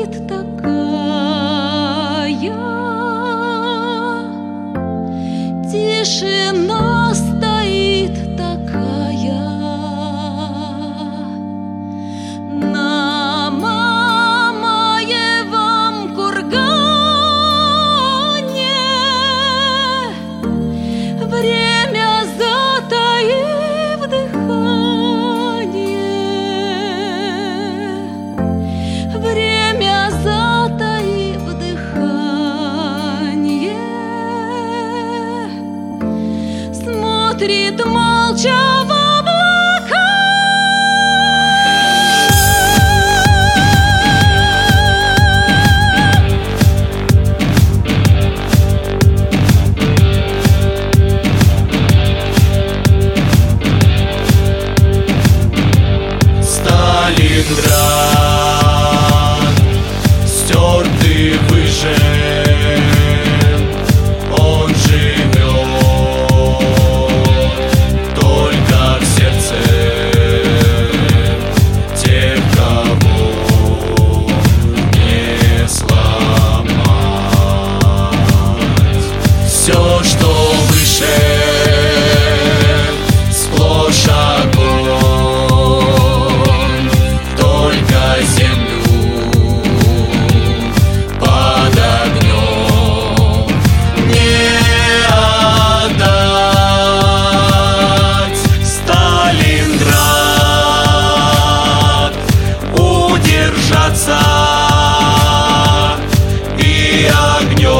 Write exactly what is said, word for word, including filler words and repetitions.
стоит такая, тишина стоит такая. На Мамаевом кургане время, затаив дыхание, время, затаив дыхание, смотрит молча в облака. Сталинград, стертый, выжжен, он живет только в сердце тех, кого не сломать. Все, что выше, сплошь огонь, только землю под огнем не отдать. Сталинград, удержаться и огнем